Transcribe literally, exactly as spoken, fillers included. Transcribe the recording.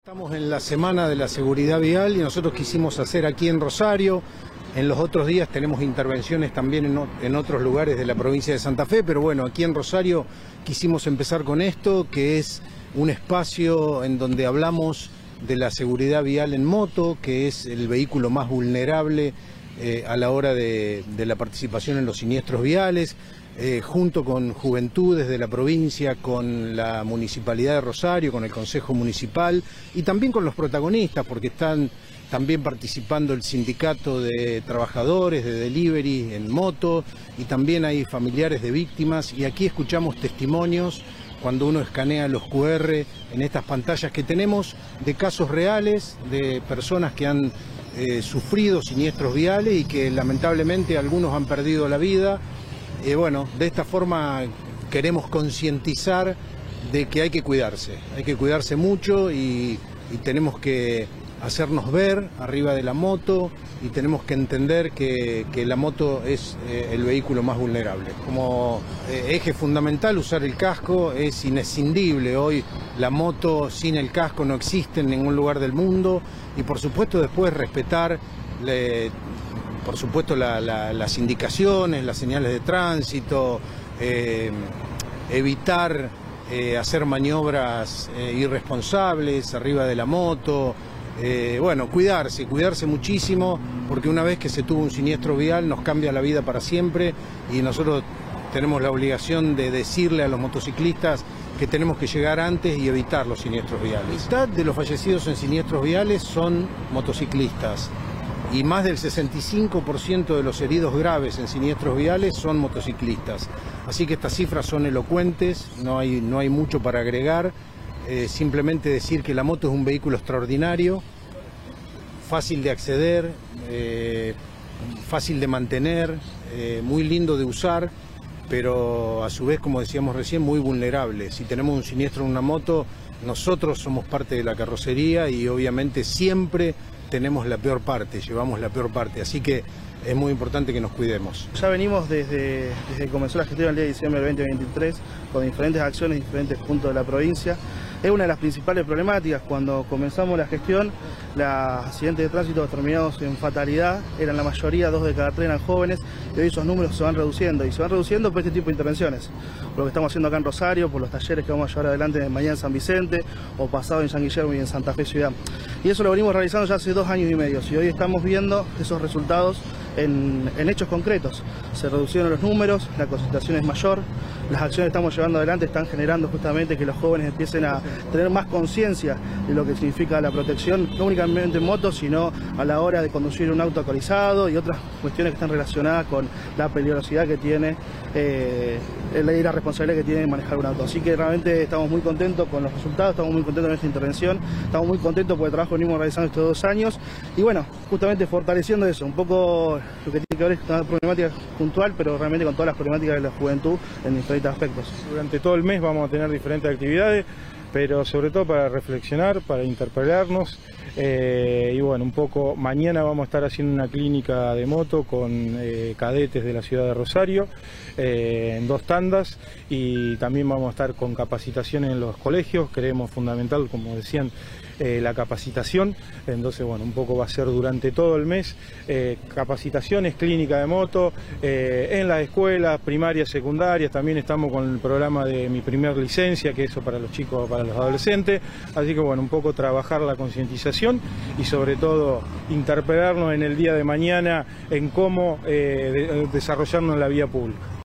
Estamos en la Semana de la Seguridad Vial y nosotros quisimos hacer aquí en Rosario. En los otros días tenemos intervenciones también en, en otros lugares de la provincia de Santa Fe, pero bueno, aquí en Rosario quisimos empezar con esto, que es un espacio en donde hablamos de la seguridad vial en moto, que es el vehículo más vulnerable eh, a la hora de, de la participación en los siniestros viales. Eh, junto con Juventudes de la provincia, con la Municipalidad de Rosario, con el Consejo Municipal y también con los protagonistas, porque están también participando el Sindicato de Trabajadores de Delivery en moto y también hay familiares de víctimas, y aquí escuchamos testimonios cuando uno escanea los cu erre en estas pantallas que tenemos de casos reales de personas que han eh, sufrido siniestros viales y que lamentablemente algunos han perdido la vida. Y bueno, de esta forma queremos concientizar de que hay que cuidarse, hay que cuidarse mucho y, y tenemos que hacernos ver arriba de la moto y tenemos que entender que, que la moto es eh, el vehículo más vulnerable. Como eh, eje fundamental usar el casco es inescindible. Hoy la moto sin el casco no existe en ningún lugar del mundo y por supuesto después respetar le, por supuesto la, la, las indicaciones, las señales de tránsito, eh, evitar eh, hacer maniobras eh, irresponsables arriba de la moto, eh, bueno, cuidarse, cuidarse muchísimo, porque una vez que se tuvo un siniestro vial nos cambia la vida para siempre y nosotros tenemos la obligación de decirle a los motociclistas que tenemos que llegar antes y evitar los siniestros viales. La mitad de los fallecidos en siniestros viales son motociclistas. Y más del sesenta y cinco por ciento de los heridos graves en siniestros viales son motociclistas. Así que estas cifras son elocuentes, no hay, no hay mucho para agregar, eh, simplemente decir que la moto es un vehículo extraordinario, fácil de acceder, eh, fácil de mantener, eh, muy lindo de usar, pero a su vez, como decíamos recién, muy vulnerable. Si tenemos un siniestro en una moto, nosotros somos parte de la carrocería y obviamente siempre tenemos la peor parte, llevamos la peor parte, así que es muy importante que nos cuidemos. Ya venimos desde, desde que comenzó la gestión el día de diciembre del veinte veintitrés con diferentes acciones en diferentes puntos de la provincia. Es una de las principales problemáticas. Cuando comenzamos la gestión, los accidentes de tránsito terminados en fatalidad eran la mayoría, dos de cada tres eran jóvenes, y hoy esos números se van reduciendo, y se van reduciendo por este tipo de intervenciones. Por lo que estamos haciendo acá en Rosario, por los talleres que vamos a llevar adelante mañana en San Vicente, o pasado en San Guillermo y en Santa Fe Ciudad. Y eso lo venimos realizando ya hace dos años y medio, y hoy estamos viendo esos resultados en, en hechos concretos. Se reducieron los números, la concentración es mayor, las acciones que estamos llevando adelante están generando justamente que los jóvenes empiecen a tener más conciencia de lo que significa la protección, no únicamente en moto, sino a la hora de conducir un auto alcoholizado y otras cuestiones que están relacionadas con la peligrosidad que tiene eh, y la responsabilidad que tiene manejar un auto. Así que realmente estamos muy contentos con los resultados, estamos muy contentos con esta intervención, estamos muy contentos por el trabajo que venimos realizando estos dos años y bueno, justamente fortaleciendo eso, un poco lo que tiene que ver con una problemática puntual, pero realmente con todas las problemáticas de la juventud en diferentes aspectos. Durante todo el mes vamos a tener diferentes actividades, pero sobre todo para reflexionar, para interpelarnos eh, y bueno, un poco mañana vamos a estar haciendo una clínica de moto con eh, cadetes de la ciudad de Rosario eh, en dos tandas y también vamos a estar con capacitación en los colegios. Creemos fundamental, como decían, eh, la capacitación, entonces bueno, un poco va a ser durante todo el mes eh, capacitaciones, clínica de moto eh, en las escuelas primarias, secundarias. También estamos con el programa de Mi Primer Licencia, que eso para los chicos, para los adolescentes, así que bueno, un poco trabajar la concientización y sobre todo interpelarnos en el día de mañana en cómo eh, de, desarrollarnos en la vía pública.